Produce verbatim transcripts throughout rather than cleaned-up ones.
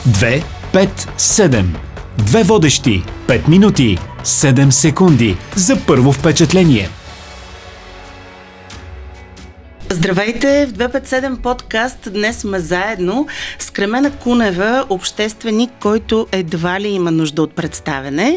две пет седем. Две водещи, пет минути, седем секунди за първо впечатление. Здравейте в две пет седем подкаст. Днес сме заедно с Кремена Кунева, общественик, който едва ли има нужда от представяне,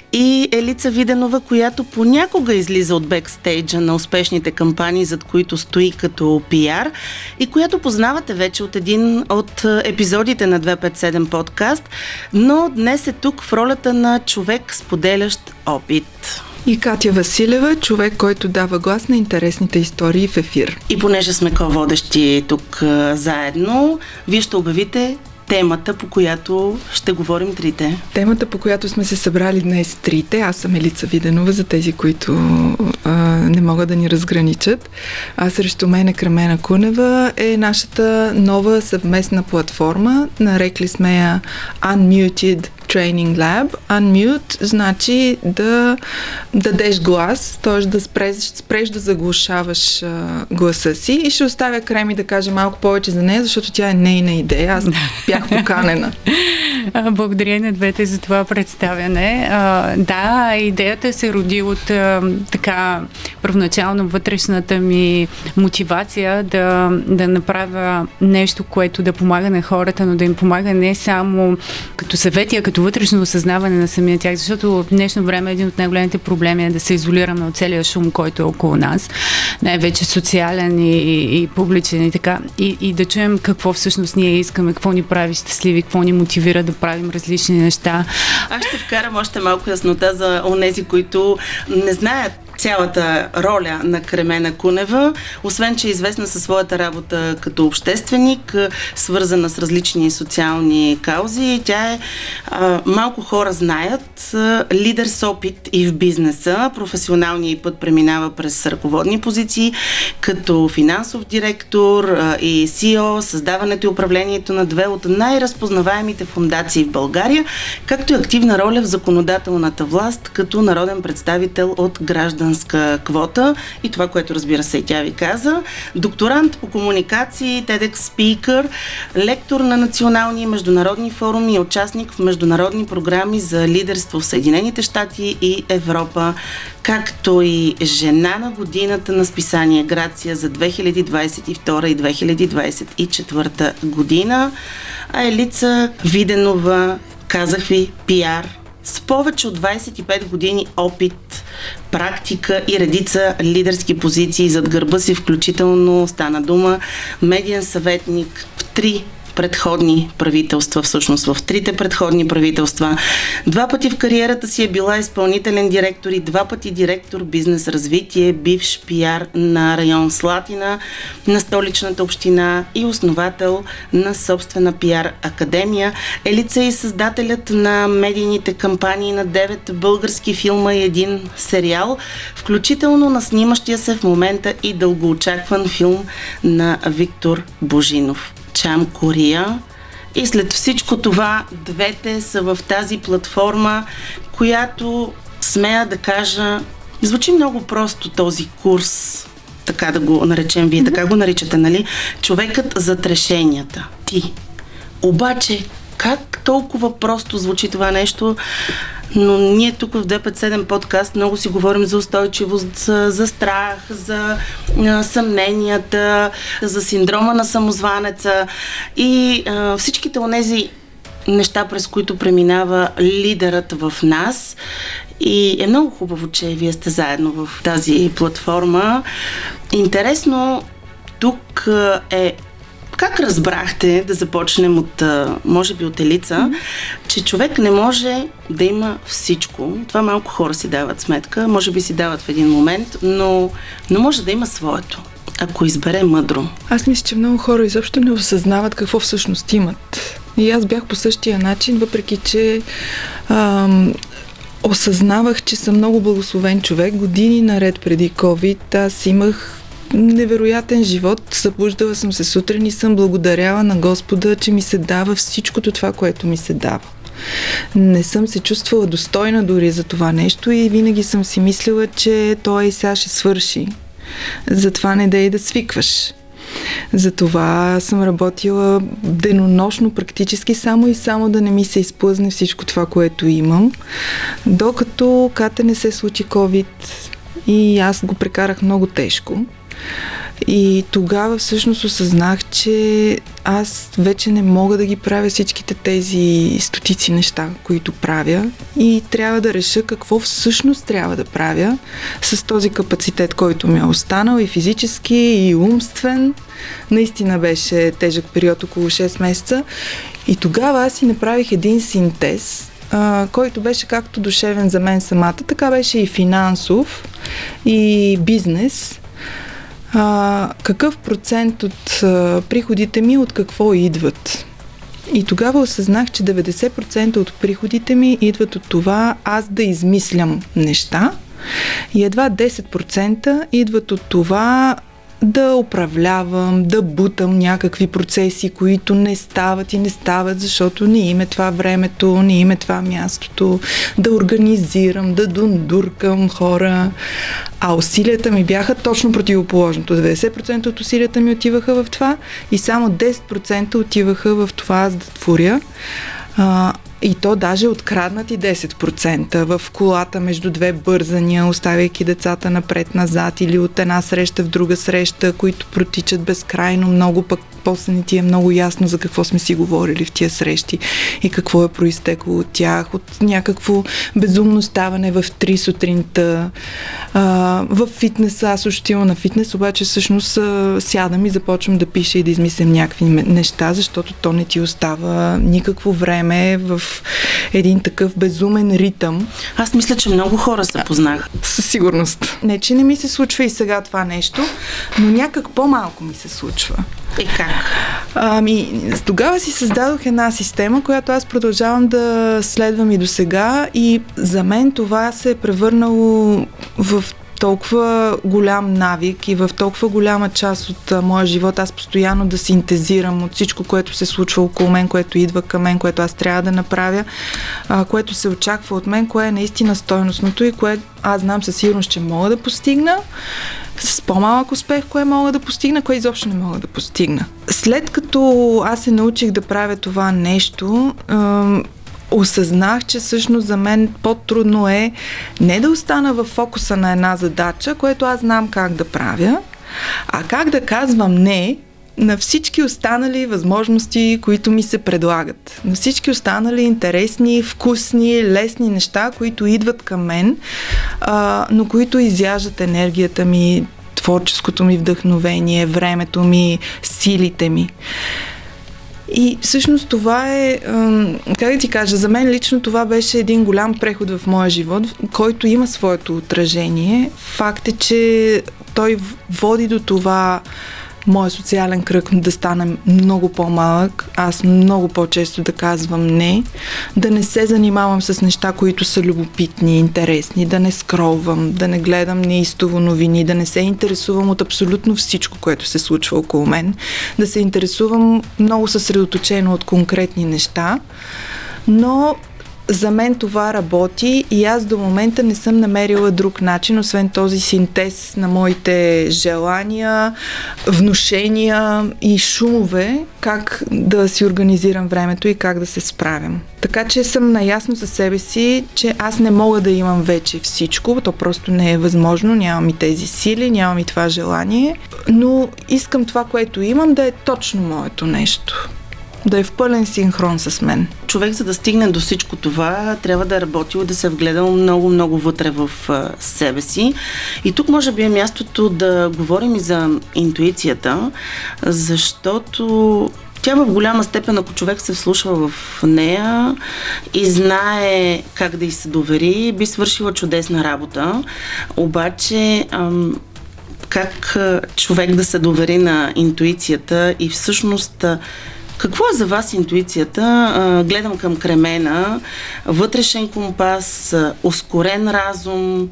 и Елица Виденова, която понякога излиза от бекстейджа на успешните кампании, зад които стои като пиар, и която познавате вече от един от епизодите на две пет седем подкаст, но днес е тук в ролята на човек, споделящ опит. И Катя Василева, човек, който дава глас на интересните истории в ефир. И понеже сме ко-водещи тук а, заедно, вие ще обявите темата, по която ще говорим трите. Темата, по която сме се събрали днес трите, аз съм Елица Виденова, за тези, които а, не могат да ни разграничат. А срещу мен е Кремена Кунева, е нашата нова съвместна платформа. Нарекли сме я Unmuted Training Lab. Unmute значи да дадеш глас, т.е. да спреш, спреш да заглушаваш а, гласа си, и ще оставя Креми да каже малко повече за нея, защото тя е нейна идея. Аз бях поканена. Благодаря на двете за това представяне. А, да, идеята се роди от а, така първоначално вътрешната ми мотивация да, да направя нещо, което да помага на хората, но да им помага не само като съвети, а като вътрешно осъзнаване на самия тях, защото в днешно време един от най-големите проблеми е да се изолираме от целия шум, който е около нас, най-вече социален и, и, и публичен и така, и, и да чуем какво всъщност ние искаме, какво ни прави щастливи, какво ни мотивира да правим различни неща. Аз ще вкарам още малко яснота за онези, които не знаят цялата роля на Кремена Кунева, освен че е известна със своята работа като общественик, свързана с различни социални каузи. Тя е, а, малко хора знаят, лидер с опит и в бизнеса. Професионалният път преминава през ръководни позиции, като финансов директор а, и Си И О, създаването и управлението на две от най-разпознаваемите фондации в България, както и активна роля в законодателната власт, като народен представител от граждан квота и това, което разбира се и тя ви каза. Докторант по комуникации, TEDx спикър, лектор на национални и международни форуми и участник в международни програми за лидерство в Съединените щати и Европа, както и жена на годината на списание Грация за две хиляди двадесет и втора и две хиляди двадесет и четвърта година. А Елица Виденова, казах ви, пиар, с повече от двадесет и пет години опит, практика и редица лидерски позиции зад гърба си, включително стана дума медиен съветник в три предходни правителства, всъщност в трите предходни правителства. Два пъти в кариерата си е била изпълнителен директор и два пъти директор бизнес развитие, бивш пиар на район Слатина, на Столичната община и основател на собствена пиар академия. Елица е и създателят на медийните кампании на девет български филма и един сериал, включително на снимащия се в момента и дългоочакван филм на Виктор Божинов, Чам Кория. И след всичко това, двете са в тази платформа, която, смея да кажа, звучи много просто този курс, така да го наречем, вие така го наричате, нали? Човекът зад решенията. Ти. Обаче, как толкова просто звучи това нещо, но ние тук в две пет седем подкаст много си говорим за устойчивост, за, за страх, за а, съмненията, за синдрома на самозванеца и а, всичките онези неща, през които преминава лидерът в нас. И е много хубаво, че вие сте заедно в тази платформа. Интересно тук е как разбрахте, да започнем от, може би от Елица, mm-hmm. че човек не може да има всичко. Това малко хора си дават сметка, може би си дават в един момент, но, но може да има своето, ако избере мъдро. Аз мисля, че много хора изобщо не осъзнават какво всъщност имат. И аз бях по същия начин, въпреки че ам, осъзнавах, че съм много благословен човек. Години наред преди COVID аз имах невероятен живот. Събуждала съм се сутрин и съм благодаряла на Господа, че ми се дава всичкото това, което ми се дава. Не съм се чувствала достойна дори за това нещо и винаги съм си мислила, че той и сега ще свърши. Затова не дей да свикваш. Затова съм работила денонощно практически само и само да не ми се изплъзне всичко това, което имам. Докато Кате не се случи COVID и аз го прекарах много тежко. И тогава всъщност осъзнах, че аз вече не мога да ги правя всичките тези стотици неща, които правя, и трябва да реша какво всъщност трябва да правя с този капацитет, който ми е останал, и физически, и умствен. Наистина беше тежък период, около шест месеца. И тогава аз си направих един синтез, Uh, който беше както душевен за мен самата, така беше и финансов, и бизнес. Uh, какъв процент от uh, приходите ми от какво идват? И тогава осъзнах, че деветдесет процента от приходите ми идват от това аз да измислям неща, и едва десет процента идват от това да управлявам, да бутам някакви процеси, които не стават и не стават, защото не им е това времето, не им е това мястото, да организирам, да дундуркам хора. А усилията ми бяха точно противоположното. деветдесет процента от усилията ми отиваха в това и само десет процента отиваха в това аз да творя. А, и то даже откраднати десет процента в колата между две бързания, оставяйки децата напред-назад или от една среща в друга среща, които протичат безкрайно много, пък после не ти е много ясно за какво сме си говорили в тия срещи и какво е произтекло от тях, от някакво безумно ставане в три сутринта. А, в фитнеса, аз отивам на фитнес, обаче всъщност а, сядам и започвам да пиша и да измислям някакви неща, защото то не ти остава никакво време в един такъв безумен ритъм. Аз мисля, че много хора се познах. Със сигурност. Не, че не ми се случва и сега това нещо, но някак по-малко ми се случва. И как? Ами, тогава си създадох една система, която аз продължавам да следвам и до сега, и за мен това се е превърнало в толкова голям навик и в толкова голяма част от а, моя живот, аз постоянно да синтезирам от всичко, което се случва около мен, което идва към мен, което аз трябва да направя, а, което се очаква от мен, кое е наистина стойностното и кое аз знам със сигурност, че мога да постигна, с по-малък успех, кое мога да постигна, кое изобщо не мога да постигна. След като аз се научих да правя това нещо, ам, осъзнах, че всъщност за мен по-трудно е не да остана в фокуса на една задача, което аз знам как да правя, а как да казвам не на всички останали възможности, които ми се предлагат. На всички останали интересни, вкусни, лесни неща, които идват към мен, а, но които изяждат енергията ми, творческото ми вдъхновение, времето ми, силите ми. И всъщност това е, как да ти кажа, за мен лично това беше един голям преход в моя живот, който има своето отражение. Факт е, че той води до това моят социален кръг да стане много по-малък, аз много по-често да казвам не, да не се занимавам с неща, които са любопитни, интересни, да не скролвам, да не гледам неистово новини, да не се интересувам от абсолютно всичко, което се случва около мен, да се интересувам много съсредоточено от конкретни неща, но за мен това работи и аз до момента не съм намерила друг начин, освен този синтез на моите желания, внушения и шумове, как да си организирам времето и как да се справям. Така че съм наясно със себе си, че аз не мога да имам вече всичко, то просто не е възможно, нямам и тези сили, нямам и това желание, но искам това, което имам, да е точно моето нещо. Да е в пълен синхрон с мен. Човек, за да стигне до всичко това, трябва да е работил и да се е вгледал много-много вътре в а, себе си. И тук може би е мястото да говорим и за интуицията, защото тя в голяма степен, ако човек се вслушва в нея и знае как да й се довери, би свършила чудесна работа. Обаче ам, как човек да се довери на интуицията и всъщност какво е за вас интуицията? Гледам към Кремена, вътрешен компас, ускорен разум.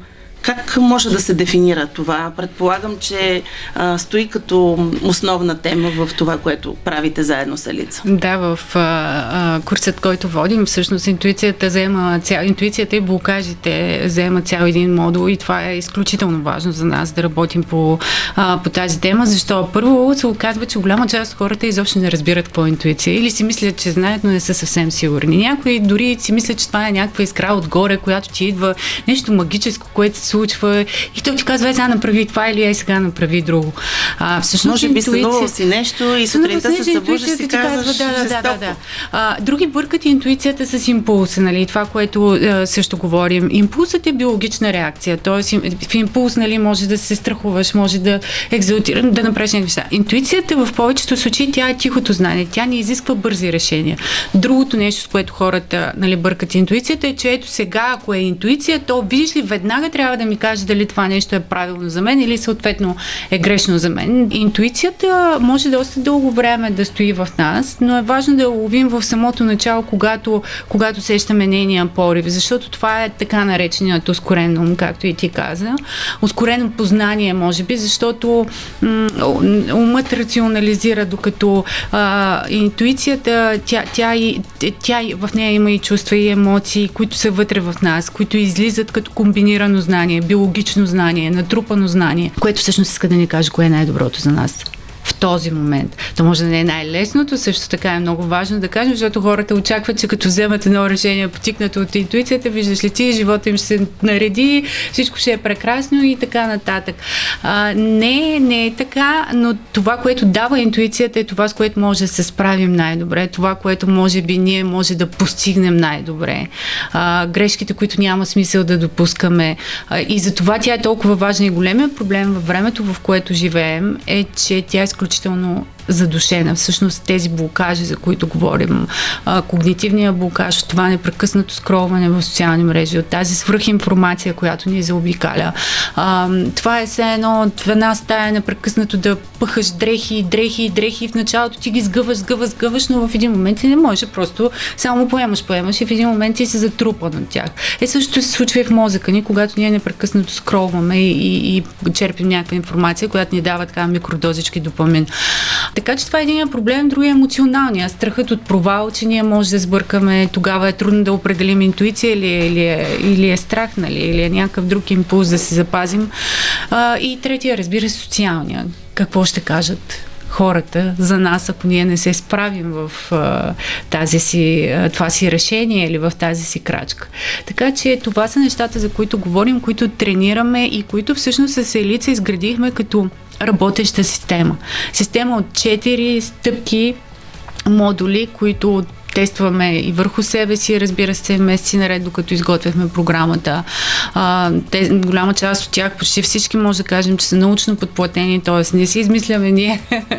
Как може да се дефинира това? Предполагам, че а, стои като основна тема в това, което правите заедно с Елица. Да, в а, а, курсът, който водим, всъщност интуицията взема цял, интуицията и блокажите взема цял един модул и това е изключително важно за нас да работим по, а, по тази тема, защо първо се оказва, че голяма част от хората изобщо не разбират какво е интуиция или си мислят, че знаят, но не са съвсем сигурни. Някои дори си мислят, че това е някаква искра отгоре, която ти идва, нещо магическо, което се случва и той ти казва, е, сега направи това или е, сега направи друго. А, всъщност, може би интуиция... сънувал си нещо и сутринта се събуждаш и си казваш, да, да, да, да, да. А, други бъркат интуицията с импулса, нали, това, което а, също говорим. Импулсът е биологична реакция, т.е. в импулс, нали, може да се страхуваш, може да екзалтираш, да направиш някакви неща. Интуицията в повечето случаи, тя е тихото знание, тя не изисква бързи решения. Другото нещо, с което хората, нали, бъркат интуицията е, че ето сега, ако е интуиция, то видиш ли, веднага трябва да ми каже дали това нещо е правилно за мен или съответно е грешно за мен. Интуицията може доста дълго време да стои в нас, но е важно да я ловим в самото начало, когато, когато сещаме нейния порив, защото това е така нареченият ускорен ум, както и ти каза. Ускорено познание, може би, защото м- умът рационализира, докато а, интуицията, тя, тя, тя, тя в нея има и чувства и емоции, които са вътре в нас, които излизат като комбинирано знание, биологично знание, натрупано знание, което всъщност иска да ни каже кое е най-доброто за нас в този момент. То може да не е най-лесното, също така е много важно да кажем, защото хората очакват, че като вземат едно решение, потикнато от интуицията, виждаш ли ти, живота им ще се нареди, всичко ще е прекрасно и така нататък. А, не, не е така, но това, което дава интуицията, е това, с което може да се справим най-добре, това, което може би ние може да постигнем най-добре. А, грешките, които няма смисъл да допускаме. А, и за това тя е толкова важна и големия проблем във времето, в което живеем, е, че тя е изключително задушена. Всъщност тези блокажи, за които говорим, а, когнитивния блокаж, това непрекъснато скролване в социални мрежи, от тази свръхинформация, която ни заобикаля. А, това е все едно в една стая непрекъснато да пъхаш дрехи, дрехи, дрехи и в началото ти ги сгъваш, сгъваш, сгъваш, но в един момент ти не можеш, просто само поемаш, поемаш и в един момент ти се затрупан от тях. Е, същото се случва и в мозъка ни, когато ние непрекъснато скролваме и, и, и черпим някаква информация, която ни дава така микродозички допамин. Така че това е един проблем, другия е емоционалния. Страхът от провал, че ние може да сбъркаме, тогава е трудно да определим интуиция или, или, е, или е страх, нали, или е някакъв друг импулс да се запазим. А, и третия, разбира се, социалния. Какво ще кажат хората за нас, ако ние не се справим в а, тази си, а, това си решение или в тази си крачка. Така че това са нещата, за които говорим, които тренираме и които всъщност с Елица изградихме като работеща система. Система от четири стъпки, модули, които тестваме и върху себе си, разбира се, месеци наред, докато изготвяхме програмата. А, те, голяма част от тях, почти всички може да кажем, че са научно подплатени, т.е. не си измисляме ние.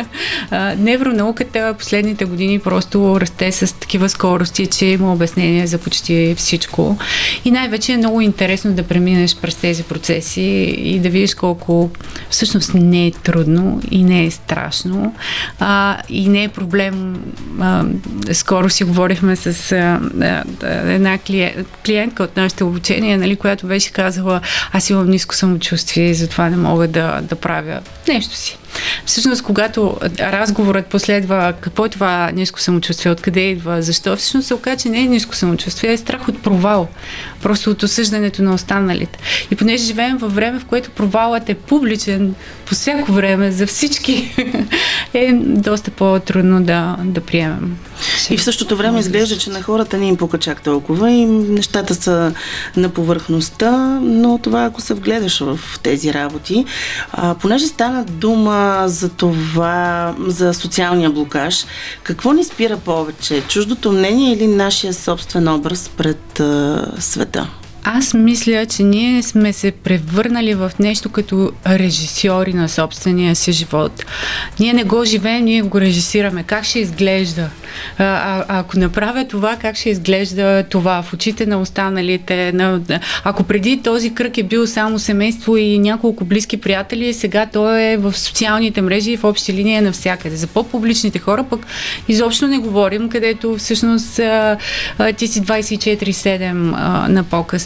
А, невронауката последните години просто расте с такива скорости, че има обяснение за почти всичко. И най-вече е много интересно да преминеш през тези процеси и да видиш колко всъщност не е трудно и не е страшно а, и не е проблем. А, скоро си говорихме с а, а, една клиент, клиентка от нашето обучение, нали, която беше казала, аз имам ниско самочувствие и затова не мога да, да правя нещо си. Всъщност, когато разговорът последва какво е това ниско самочувствие, откъде идва, защо, всъщност се оказа, че не е ниско самочувствие, е страх от провал. Просто от осъждането на останалите. И понеже живеем във време, в което провалът е публичен по всяко време за всички, е доста по-трудно да, да приемем. И в същото време изглежда, че на хората не им пука чак толкова и нещата са на повърхността, но това, ако се вгледаш в тези работи, а, понеже стана дума за това, за социалния блокаж, какво ни спира повече? Чуждото мнение или нашия собствен образ пред а, света? Аз мисля, че ние сме се превърнали в нещо като режисьори на собствения си живот. Ние не го живеем, ние го режисираме. Как ще изглежда? А, а, ако направя това, как ще изглежда това в очите на останалите? На, ако преди този кръг е бил само семейство и няколко близки приятели, сега той е в социалните мрежи и в общи линии навсякъде. За по-публичните хора пък изобщо не говорим, където всъщност а, а, ти си двайсет и четири седем а, на показ.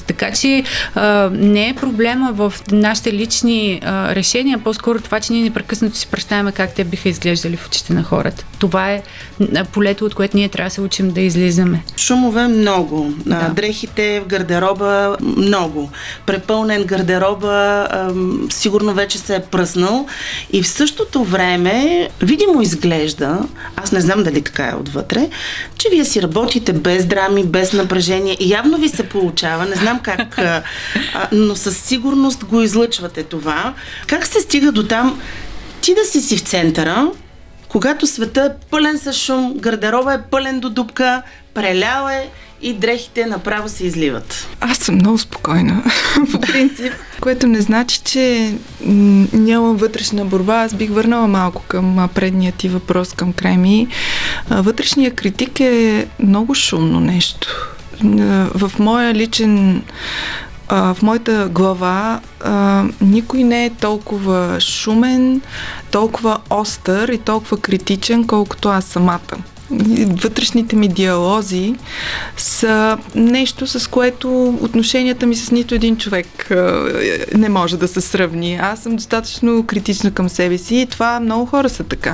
Така че а, не е проблема в нашите лични а, решения, по-скоро това, че ние непрекъснато си представяме как те биха изглеждали в очите на хората. Това е полето, от което ние трябва да се учим да излизаме. Шумове много. Да. Дрехите в гардероба много. Препълнен гардероба ам, сигурно вече се е пръснал и в същото време видимо изглежда, аз не знам дали така е отвътре, че вие си работите без драми, без напрежение и явно ви се получава, не знам как, а, но със сигурност го излъчвате това. Как се стига до там ти да си си в центъра, когато света е пълен с шум, гардероба е пълен до дупка, прелял е и дрехите направо се изливат? Аз съм много спокойна, по принцип, което не значи, че м- нямам вътрешна борба. Аз бих върнала малко към предния ти въпрос към край ми. Вътрешният критик е много шумно нещо. В моя личен в моята глава а, никой не е толкова шумен, толкова остър и толкова критичен, колкото аз самата. Вътрешните ми диалози са нещо, с което отношенията ми с нито един човек а, не може да се сравни. Аз съм достатъчно критична към себе си и това много хора са така.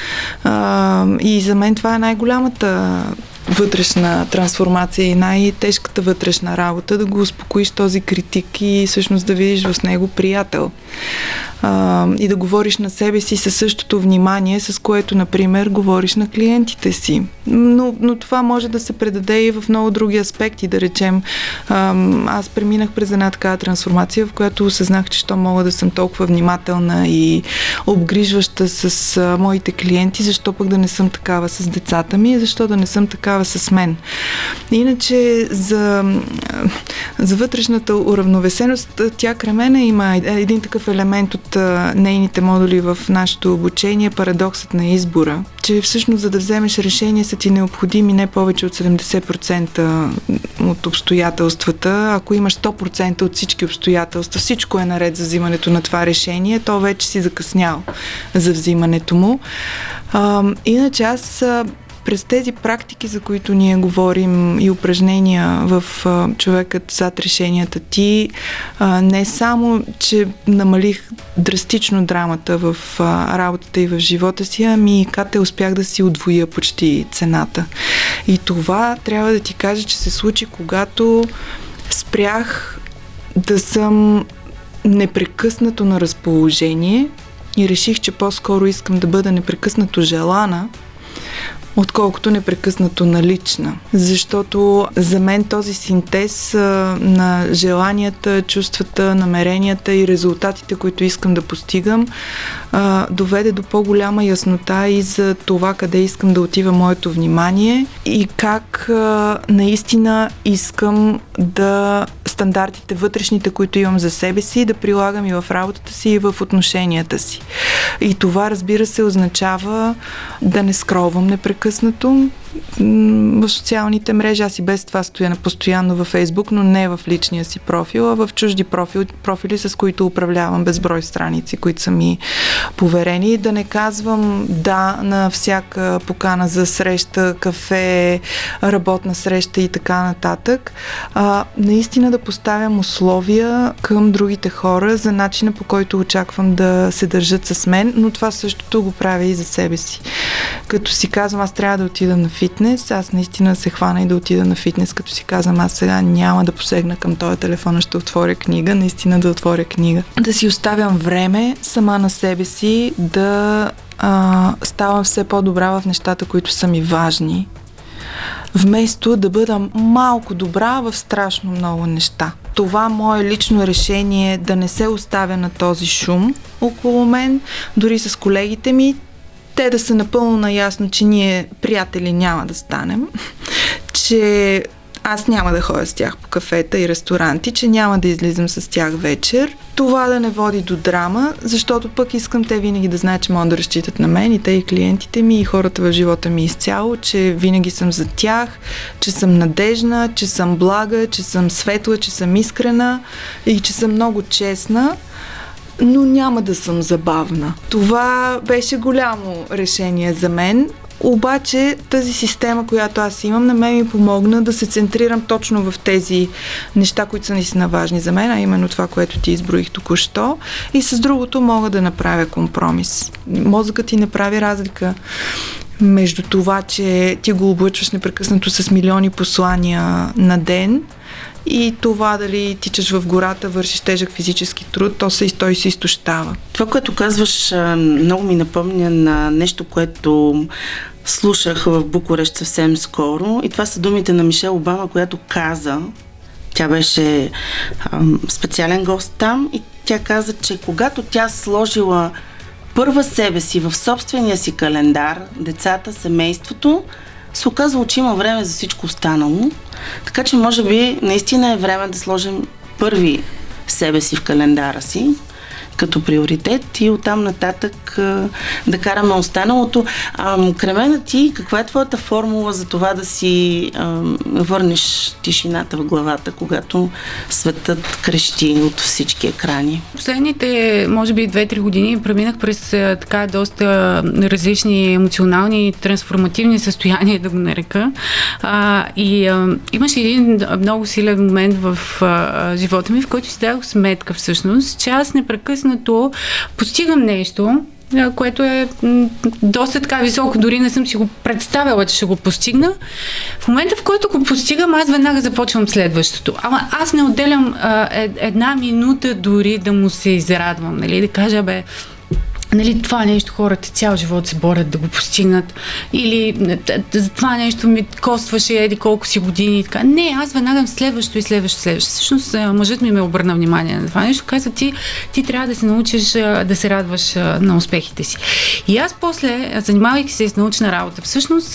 А, и за мен това е най-голямата вътрешна трансформация и най-тежката вътрешна работа, да го успокоиш този критик и всъщност да видиш в него приятел. А, и да говориш на себе си със същото внимание, с което, например, говориш на клиентите си. Но, но това може да се предаде и в много други аспекти, да речем. А, аз преминах през една такава трансформация, в която осъзнах, че що мога да съм толкова внимателна и обгрижваща с а, моите клиенти, защо пък да не съм такава с децата ми, защо да не съм такава с мен. Иначе за, за вътрешната уравновесеност, тя кремена има един такъв елемент от а, нейните модули в нашето обучение, парадоксът на избора, че всъщност за да вземеш решение са ти необходими не повече от седемдесет процента от обстоятелствата. Ако имаш сто процента от всички обстоятелства, всичко е наред за взимането на това решение, то вече си закъснял за взимането му. А, иначе аз през тези практики, за които ние говорим и упражнения в а, човекът зад решенията ти, а, не само, че намалих драстично драмата в а, работата и в живота си, ами кате успях да си удвоя почти цената. И това трябва да ти кажа, че се случи, когато спрях да съм непрекъснато на разположение и реших, че по-скоро искам да бъда непрекъснато желана, отколкото непрекъснато налична. Защото за мен този синтез а, на желанията, чувствата, намеренията и резултатите, които искам да постигам, а, доведе до по-голяма яснота и за това къде искам да отива моето внимание и как а, наистина искам да стандартите вътрешните, които имам за себе си, да прилагам и в работата си, и в отношенията си. И това, разбира се, означава да не скролвам непрекъснато в социалните мрежи. Аз и без това стоя на постоянно във Фейсбук, но не в личния си профил, а в чужди профили, профили, с които управлявам безброй страници, които са ми поверени. Да не казвам да на всяка покана за среща, кафе, работна среща и така нататък. А, наистина да поставям условия към другите хора за начина, по който очаквам да се държат с мен, но това същото го правя и за себе си. Като си казвам, аз трябва да отида на фитнес, аз наистина се хвана и да отида на фитнес, като си казвам, аз сега няма да посегна към този телефон, ще отворя книга, наистина да отворя книга. Да си оставям време сама на себе си, да а, ставам все по-добра в нещата, които са ми важни, вместо да бъда малко добра в страшно много неща. Това мое лично решение е да не се оставя на този шум около мен, дори с колегите ми, те да са напълно наясно, че ние приятели няма да станем, че аз няма да ходя с тях по кафета и ресторанти, че няма да излизам с тях вечер. Това да не води до драма, защото пък искам те винаги да знаят, че могат да разчитат на мен и те и клиентите ми и хората в живота ми изцяло, че винаги съм за тях, че съм надежна, че съм блага, че съм светла, че съм искрена и че съм много честна, но няма да съм забавна. Това беше голямо решение за мен. Обаче тази система, която аз имам, на мен ми помогна да се центрирам точно в тези неща, които са наистина важни за мен, а именно това, което ти изброих току-що. И с другото мога да направя компромис. Мозъкът ти не прави разлика между това, че ти го облъчваш непрекъснато с милиони послания на ден и това дали тичаш в гората, вършиш тежък физически труд, то се, той се изтощава. Това, което казваш, много ми напомня на нещо, което слушах в Букурещ съвсем скоро, и това са думите на Мишел Обама, която каза, тя беше ам, специален гост там, и тя каза, че когато тя сложила първа себе си в собствения си календар, децата, семейството, се оказва, че има време за всичко останало. Така че може би наистина е време да сложим първи себе си в календара си като приоритет и оттам нататък а, да караме останалото. А, Кремена, ти, каква е твоята формула за това да си а, върнеш тишината в главата, когато светът крещи от всички екрани? Последните, може би, две-три години преминах през а, така доста различни емоционални и трансформативни състояния, да го нарека. А, и а, имаше един много силен момент в а, живота ми, в който си дадох сметка всъщност, че аз непрекъснато постигам нещо, което е доста така високо, дори не съм си го представила, че ще го постигна. В момента, в който го постигам, аз веднага започвам следващото. Ама аз не отделям а, една минута дори да му се израдвам, нали, да кажа, бе, нали, това нещо хората цял живот се борят да го постигнат, или за това нещо ми костваше еди колко си години и така. Не, аз веднага следващо и следващо, следващо. Всъщност мъжът ми ме обърна внимание на това нещо, каза, ти, ти трябва да се научиш да се радваш на успехите си. И аз после, занимавайки се с научна работа, всъщност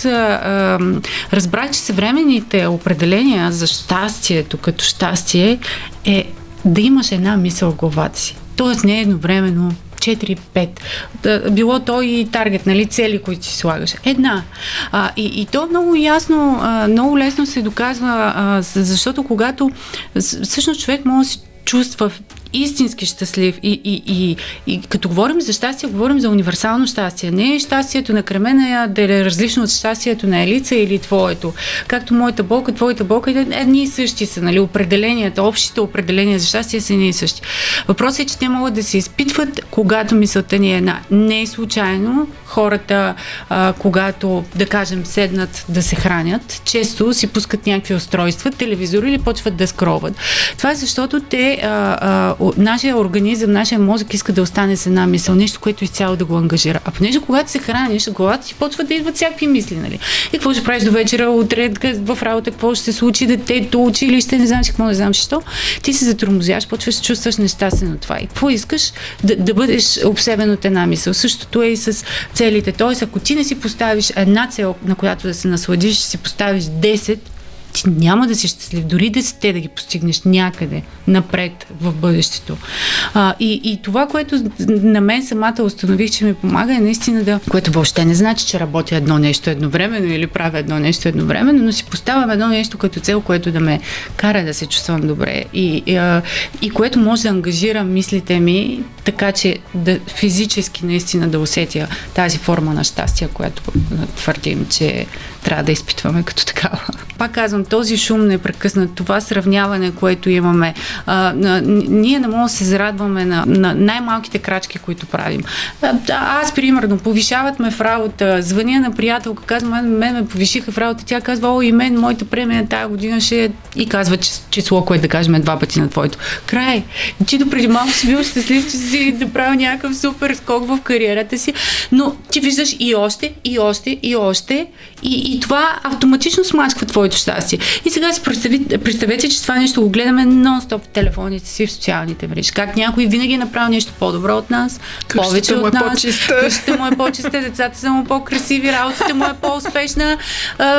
разбрах, че съвременните определения за щастието като щастие е да имаш една мисъл в главата си. Тоест не е едновременно четири-пет. Било то и таргет, нали, цели, които си слагаш. Една. А, и, и то много ясно, а, много лесно се доказва, а, защото когато всъщност човек може да се чувства истински щастлив и, и, и, и като говорим за щастие, говорим за универсално щастие. Не е щастието на Кремена да е различно от щастието на Елица или твоето. Както моята болка, твоята болка, едни и същи са, нали, определенията, общите определения за щастие са едни и същи. Въпросът е, че те могат да се изпитват, когато мисълта ни е една. Не е случайно хората, а, когато, да кажем, седнат да се хранят, често си пускат някакви устройства, телевизор или почват да скролват. Това е защото те а, а, нашия организъм, нашия мозък иска да остане с една мисъл, нещо, което изцяло да го ангажира. А понеже когато се храниш, главата си почва да идват всякакви мисли, нали? И какво ще правиш до вечера, утре в работа, какво ще се случи, детето, училище, не знам си какво, не знам си що. Ти се затормозяш, почваш да се чувстваш нещастен от това. И какво искаш? Да, да бъдеш обсебен от една мисъл. Същото е и с целите. Тоест, ако ти не си поставиш една цел, на която да се насладиш, ще си поставиш десет, ти няма да си щастлив. Дори десетте да ги постигнеш някъде напред в бъдещето. А, и, и това, което на мен самата установих, че ми помага, е наистина да... Което въобще не значи, че работя едно нещо едновременно или правя едно нещо едновременно, но си поставям едно нещо като цел, което да ме кара да се чувствам добре и, и, а, и което може да ангажира мислите ми, така че да физически наистина да усетя тази форма на щастие, която твърдим, че трябва да изпитваме като такава. Пак казвам, този шум непрекъснат, това сравняване, което имаме, а, а, ние не можем да се зарадваме на, на най-малките крачки, които правим. А, аз, примерно, повишават ме в работа, звъня на приятелка, казвам, мен, мен ме повишиха в работа, тя казва, о, и мен, моята премия тази година ще е, и казва число, което да кажем два пъти на твоето. Край. Ти до преди малко си бил щастлив, че си направил някакъв супер скок в кариерата си, но ти виждаш и още, и още, и още, и, и това автоматично смачква твоето щастие. И сега си представете, представете, че това нещо го гледаме нон-стоп в телефоните си, в социалните мрежи. Как някой винаги е направил нещо по-добро от нас, къщата повече от е нас, по-чиста. къщата му е по-чиста, децата са му по-красиви, работата му е по-успешна. А,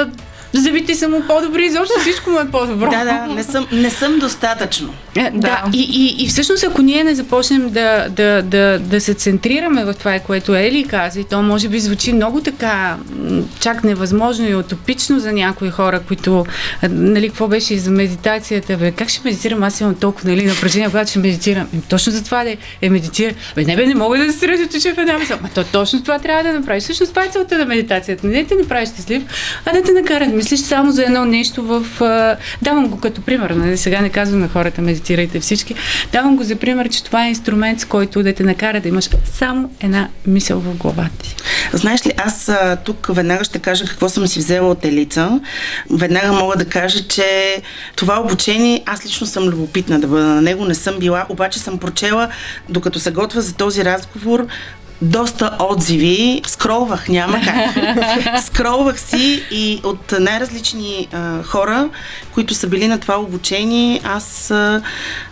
зъбите са му по-добри, изобщо всичко му е по-добро. Да, да, не съм, не съм достатъчно. Да, да. И, и, и всъщност, ако ние не започнем да, да, да, да се центрираме в това, което Ели каза, и то може би звучи много така, чак невъзможно и утопично за някои хора, които, нали, какво беше и за медитацията, бе, как ще медитирам, аз имам толкова, нали, напрежение, когато ще медитирам. И точно за това да е медитира. Бе, не бе, не мога да се съсредоточа в една мисъл. Ма то точно това трябва да направиш. Всъщност това е целта на медитацията. Не да те направиш щастлив, а да те накара да мислиш само за едно нещо в... А, давам го като пример, нали, сега не казвам на хората, медитирайте всички. Давам го за пример, че това е инструмент, с който да те накара да имаш само една мисъл в главата ти. Знаеш ли, аз а, тук веднага ще кажа какво съм си взела от Елица. Веднага мога да кажа, че това обучение, аз лично съм любопитна да бъда на него, не съм била, обаче съм прочела, докато се готвя за този разговор, доста отзиви, скролвах, няма как. Скролвах си и от най-различни а, хора, които са били на това обучение, аз а,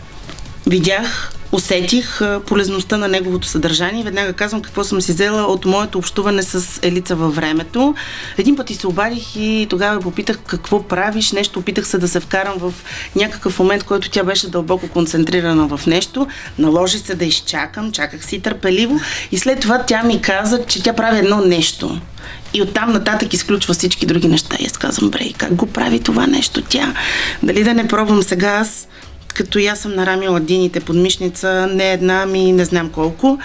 видях, усетих а, полезността на неговото съдържание. Веднага казвам какво съм си взела от моето общуване с Елица във времето. Един път и се обадих и тогава попитах какво правиш, нещо, опитах се да се вкарам в някакъв момент, който тя беше дълбоко концентрирана в нещо. Наложи се да изчакам, чаках си търпеливо и след това тя ми каза, че тя прави едно нещо. И оттам нататък изключва всички други неща. И аз казвам, бре, как го прави това нещо тя? Дали да не пробвам сега аз, като и аз съм нарамила дините под мишница, не една, ми не знам колко.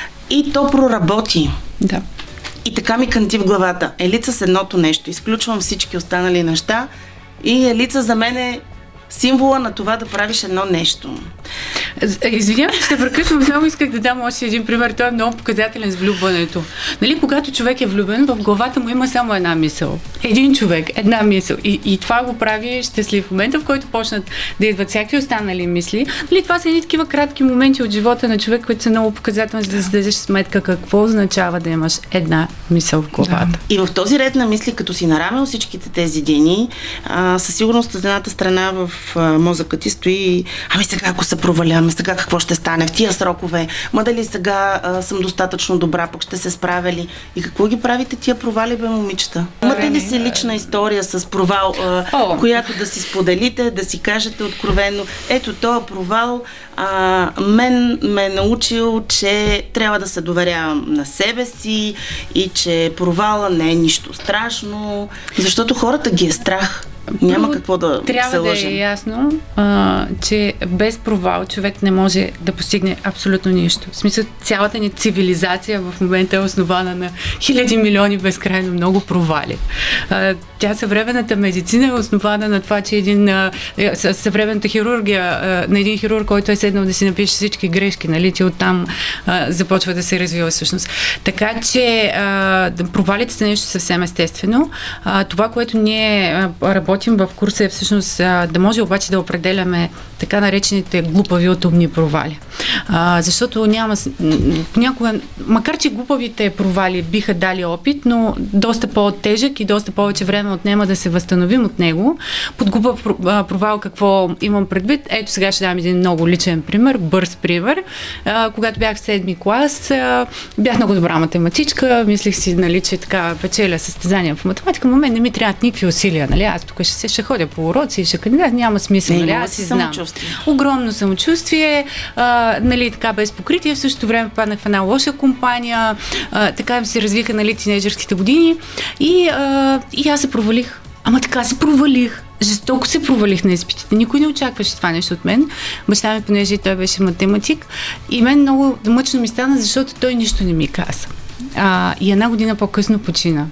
И то проработи. Да. И така ми кънти в главата. Елица с едното нещо. Изключвам всички останали неща. И Елица за мен е символа на това да правиш едно нещо. Извинявам, ще прекъсвам, много исках да дам още един пример. Той е много показателен с влюбването. Нали, когато човек е влюбен, в главата му има само една мисъл. Един човек, една мисъл. И, и това го прави щастлив. В момента, в който почнат да идват всякакви останали мисли, нали, това са едни такива кратки моменти от живота на човек, които са много показателни, за да си дадеш сметка какво означава да имаш една мисъл в главата. Да. И в този ред на мисли, като си нарамил всичките тези дни, а, със сигурност от едната страна в а, мозъка ти стои, ами сега ако се проваля, ами сега какво ще стане в тия срокове, ма дали сега а, съм достатъчно добра, пък ще се справя ли? И какво ги правите тия провали, бе, момичета? Имате ли си лична история с провал, а, oh. която да си споделите, да си кажете откровено, ето този провал а, мен ме е научил, че трябва да се доверявам на себе си и че провала не е нищо страшно, защото хората ги е страх. Няма Но, какво да трябва се лъжем. Трябва да е ясно, а, че без провал човек не може да постигне абсолютно нищо. В смисъл, цялата ни цивилизация в момента е основана на хиляди милиони безкрайно много провали. А, тя съвременната медицина е основана на това, че един а, съвременната хирургия, а, на един хирург, който е седнал да си напише всички грешки, нали, че оттам а, започва да се развива всъщност. Така че а, провалите са нещо съвсем естествено. А, това, което ние а, работим в курса е всъщност а, да може обаче да определяме така наречените глупави от умни провали. А, защото няма понякога, макар че глупавите провали биха дали опит, но доста по-тежък и доста повече време отнема да се възстановим от него. Под глупав провал какво имам предвид? Ето сега ще дам един много личен пример, бърз пример. А, когато бях в седми клас, а, бях много добра математичка, мислех си, нали, че така печеля състезания в математика, в момент не ми трябват никакви усилия, нали, аз тук ще, ще ходя по уроци, ще кандидат, няма смисъл, нали, аз си знам. Огромно самочувствие, а, нали, така без покритие, в същото време паднах в една лоша компания, а, така се развиха, нали, тинейджърските години и, а, и аз се провалих. Ама така се провалих. Жестоко се провалих на изпитите. Никой не очакваше това нещо от мен. Баща ми, понеже той беше математик, и мен много мъчно ми стана, защото той нищо не ми каза. А, и една година по-късно почина.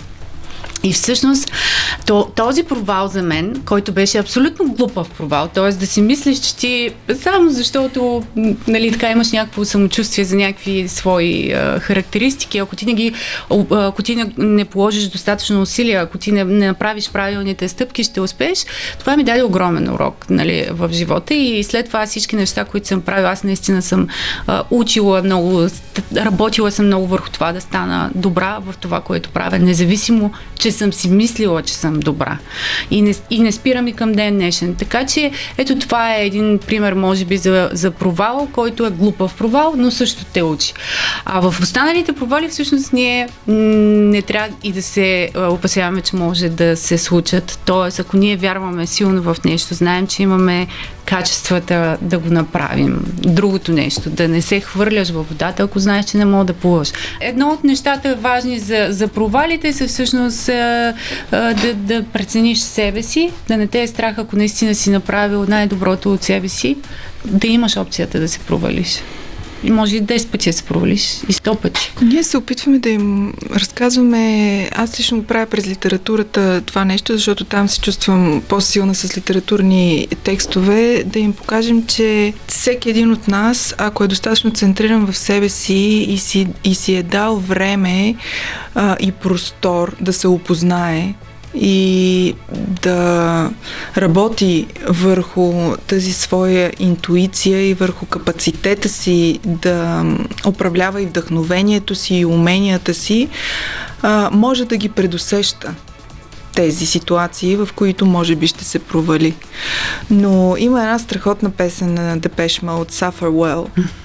И всъщност този провал за мен, който беше абсолютно глупав провал, т.е. да си мислиш, че ти само защото, нали, така имаш някакво самочувствие за някакви свои а, характеристики, ако ти не ги, ако ти не, не положиш достатъчно усилия, ако ти не, не направиш правилните стъпки, ще успееш. Това ми даде огромен урок, нали, в живота и след това всички неща, които съм правила, аз наистина съм а, учила много, работила съм много върху това да стана добра в това, което правя, независимо, че съм си мислила, че съм съм добра. И не, и не спирам и към ден днешен. Така че, ето това е един пример, може би, за, за провал, който е глупав провал, но също те учи. А в останалите провали, всъщност, ние не трябва и да се опасяваме, че може да се случат. Тоест, ако ние вярваме силно в нещо, знаем, че имаме качествата да го направим. Другото нещо, да не се хвърляш във водата, ако знаеш, че не мога да плуваш. Едно от нещата важни за, за провалите са всъщност а, а, да, да прецениш себе си, да не те е страх, ако наистина си направил най-доброто от себе си, да имаш опцията да се провалиш. И може и десет пъти да се провалиш, и сто пъти. Ние се опитваме да им разказваме, аз лично го правя през литературата това нещо, защото там се чувствам по-силна с литературни текстове, да им покажем, че всеки един от нас, ако е достатъчно центриран в себе си и си, и си е дал време а, и простор да се опознае, и да работи върху тази своя интуиция и върху капацитета си да управлява и вдъхновението си и уменията си, може да ги предусеща тези ситуации, в които може би ще се провали. Но има една страхотна песен на Depeche Mode, Suffer Well,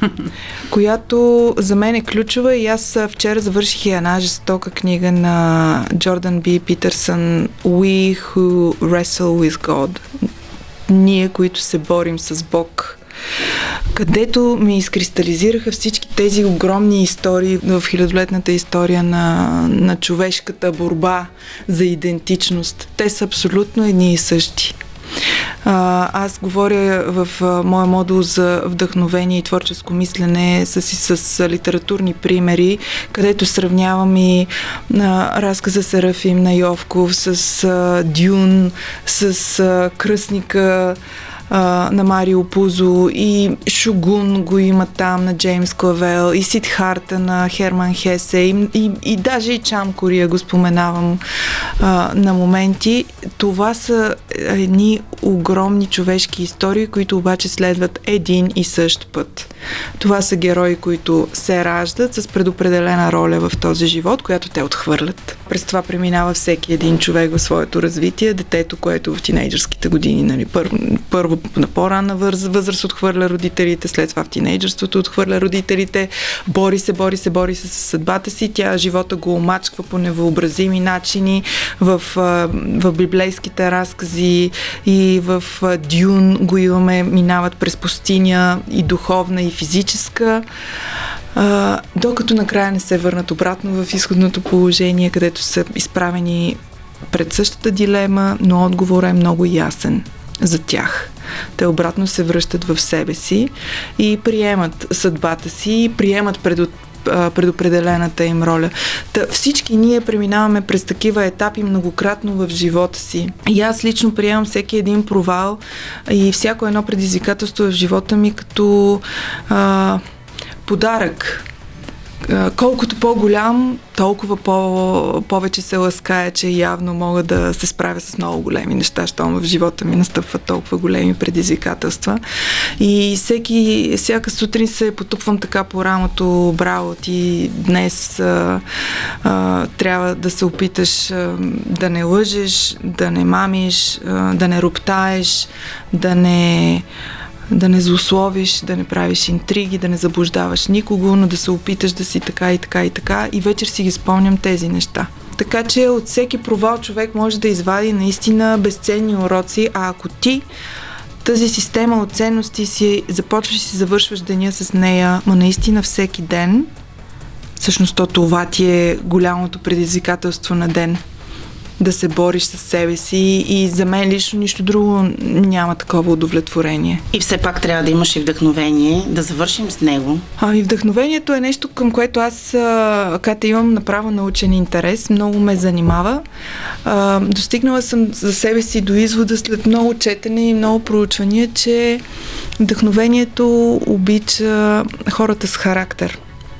която за мен е ключова и аз вчера завърших една жестока книга на Джордан Би Питърсън, We Who Wrestle with God. Ние, които се борим с Бог, където ми изкристализираха всички тези огромни истории в хилядолетната история на, на човешката борба за идентичност. Те са абсолютно едни и същи. А, аз говоря в а, моя модул за вдъхновение и творческо мислене с, с, с литературни примери, където сравнявам и а, разказа Серафим на Йовков с а, Дюн, с а, Кръстника на Марио Пузо, и Шогун го има там на Джеймс Клавел, и Сидхарта на Херман Хесе, и, и, и даже и Чам Кория го споменавам а, на моменти. Това са едни огромни човешки истории, които обаче следват един и същ път. Това са герои, които се раждат с предопределена роля в този живот, която те отхвърлят. През това преминава всеки един човек в своето развитие. Детето, което в тинейджърските години, нали, първо, първо на по-ранна възраст отхвърля родителите, след това в тинейджърството отхвърля родителите, бори се, бори се, бори се с съдбата си. Тя живота го омачква по невъобразими начини в, в библейските разкази и в Дюн го имаме, минават през пустиня и духовна, и физическа, а, докато накрая не се върнат обратно в изходното положение, където са изправени пред същата дилема, но отговорът е много ясен за тях. Те обратно се връщат в себе си и приемат съдбата си, приемат пред предопределената им роля. Та, всички ние преминаваме през такива етапи многократно в живота си. И аз лично приемам всеки един провал и всяко едно предизвикателство в живота ми като а, подарък. Колкото по-голям, толкова по- повече се лаская, че явно мога да се справя с много големи неща, щом в живота ми настъпват толкова големи предизвикателства. И всеки, всяка сутрин се потупвам така по рамото: браво, ти днес а, а, трябва да се опиташ а, да не лъжеш, да не мамиш, а, да не роптаеш, да не да не злословиш, да не правиш интриги, да не заблуждаваш никого, но да се опиташ да си така и така и така. И вечер си ги спомням тези неща. Така че от всеки провал човек може да извади наистина безценни уроци, а ако ти тази система от ценности си започваш и си завършваш деня с нея, ма наистина всеки ден, всъщност то това ти е голямото предизвикателство на ден. Да се бориш със себе си, и за мен лично нищо друго няма такова удовлетворение. И все пак трябва да имаш и вдъхновение, да завършим с него. А и вдъхновението е нещо, към което аз, Катя, имам направо научен интерес, много ме занимава. А, достигнала съм за себе си до извода след много четене и много проучвания, че вдъхновението обича хората с характер.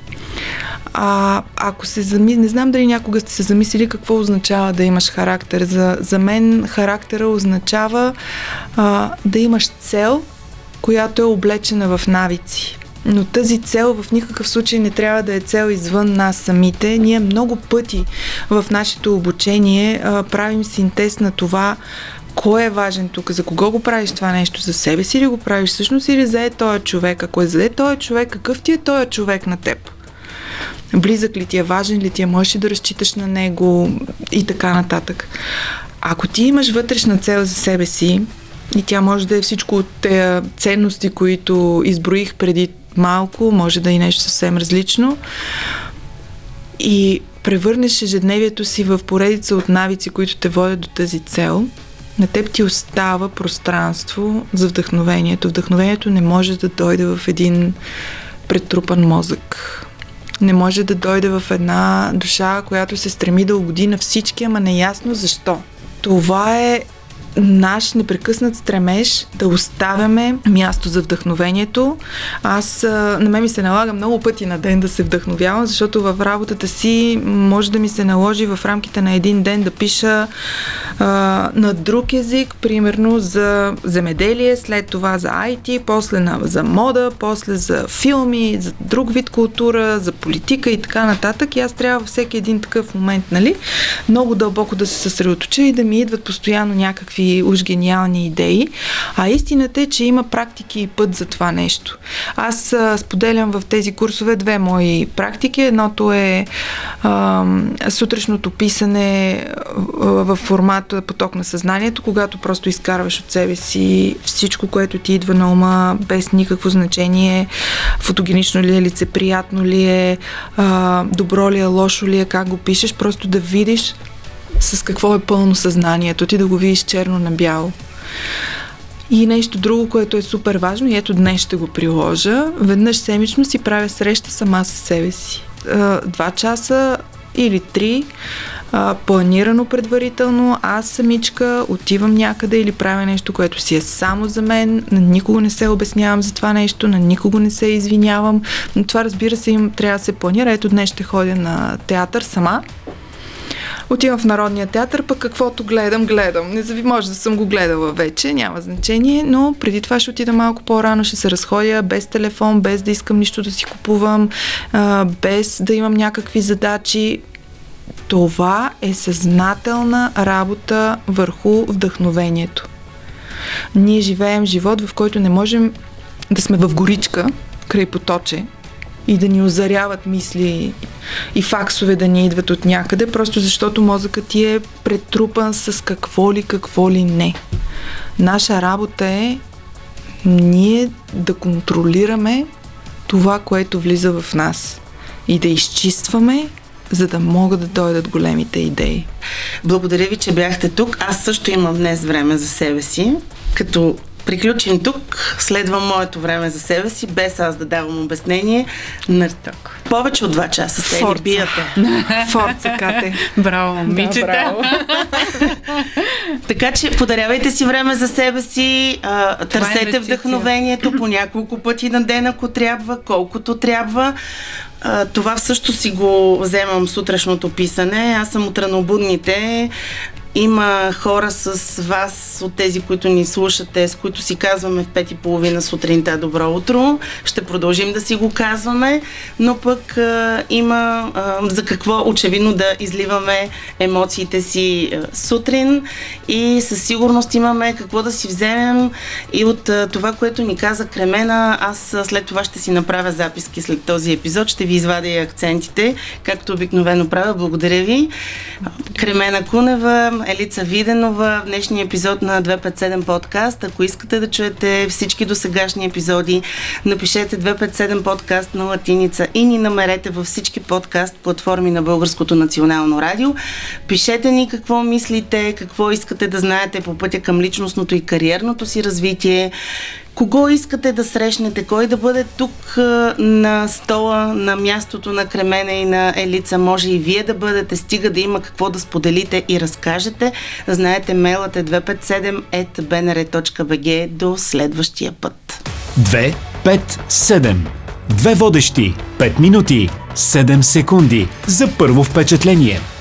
А ако се замисли, не знам дали някога сте се замислили какво означава да имаш характер. За, за мен характера означава а, да имаш цел, която е облечена в навици. Но тази цел в никакъв случай не трябва да е цел извън нас самите. Ние много пъти в нашето обучение а, правим синтез на това, кой е важен тук, за кого го правиш това нещо, за себе си ли го правиш всъщност или за е този човек. Ако е за е този човек, какъв ти е този човек на теб? Близък ли ти е, важен ли ти е, можеш ли да разчиташ на него и така нататък. Ако ти имаш вътрешна цел за себе си и тя може да е всичко от тези ценности, които изброих преди малко, може да е нещо съвсем различно, и превърнеш ежедневието си в поредица от навици, които те водят до тази цел, на теб ти остава пространство за вдъхновението. Вдъхновението не може да дойде в един претрупан мозък. Не може да дойде в една душа, която се стреми да угоди на всички, ама неясно защо. Това е наш непрекъснат стремеж да оставяме място за вдъхновението. Аз, на мен ми се налага много пъти на ден да се вдъхновявам, защото в работата си може да ми се наложи в рамките на един ден да пиша а, на друг език, примерно за земеделие, след това за ай ти, после на, за мода, после за филми, за друг вид култура, за политика и така нататък. И аз трябва във всеки един такъв момент, нали, много дълбоко да се съсредоточа и да ми идват постоянно някакви уж гениални идеи, а истината е, че има практики и път за това нещо. Аз а, споделям в тези курсове две мои практики. Едното е а, сутрешното писане в формата поток на съзнанието, когато просто изкарваш от себе си всичко, което ти идва на ума, без никакво значение, фотогенично ли е, лицеприятно ли е, а, добро ли е, лошо ли е, как го пишеш, просто да видиш с какво е пълно съзнанието ти, да го видиш черно на бяло. И нещо друго, което е супер важно, и ето днес ще го приложа. Веднъж седмично си правя среща сама със себе си. Два часа или три, планирано предварително, аз самичка отивам някъде или правя нещо, което си е само за мен, на никого не се обяснявам за това нещо, на никого не се извинявам, но това, разбира се, им трябва да се планира. Ето днес ще ходя на театър сама. Отивам в Народния театър, пък каквото гледам, гледам. Не зави, може да съм го гледала вече, няма значение, но преди това ще отида малко по-рано, ще се разходя без телефон, без да искам нищо да си купувам, а, без да имам някакви задачи. Това е съзнателна работа върху вдъхновението. Ние живеем живот, в който не можем да сме в горичка, край поточе, и да ни озаряват мисли и факсове да ни идват от някъде, просто защото мозъкът ти е претрупан с какво ли, какво ли не. Наша работа е ние да контролираме това, което влиза в нас и да изчистваме, за да могат да дойдат големите идеи. Благодаря ви, че бяхте тук. Аз също имам днес време за себе си, като приключим тук, следва моето време за себе си, без аз да давам обяснение. На повече от два часа се ли биете. Форца, Кате. Браво, момичета. Да, така че подарявайте си време за себе си, а, търсете е вдъхновението по няколко пъти на ден, ако трябва, колкото трябва. А, това също си го вземам сутрешното писане. Аз съм от ранобудните. Има хора с вас, от тези, които ни слушате, с които си казваме в пет и половина сутринта добро утро. Ще продължим да си го казваме, но пък а, има а, за какво очевидно да изливаме емоциите си а, сутрин и със сигурност имаме какво да си вземем и от а, това, което ни каза Кремена. Аз а, след това ще си направя записки след този епизод, ще ви извадя и акцентите, както обикновено правя. Благодаря ви. Кремена Кунева, Елица Виденова, в днешния епизод на двеста петдесет и седем подкаст. Ако искате да чуете всички досегашни епизоди, напишете двеста петдесет и седем подкаст на латиница и ни намерете във всички подкаст платформи на Българското национално радио. Пишете ни какво мислите, какво искате да знаете по пътя към личностното и кариерното си развитие. Кого искате да срещнете, кой да бъде тук на стола, на мястото на Кремена и на Елица. Може и вие да бъдете, стига да има какво да споделите и разкажете. Знаете, мейлът е двеста петдесет и седем ет би ен ар точка би джи. До следващия път. две пет седем. Две водещи, пет минути, седем секунди за първо впечатление.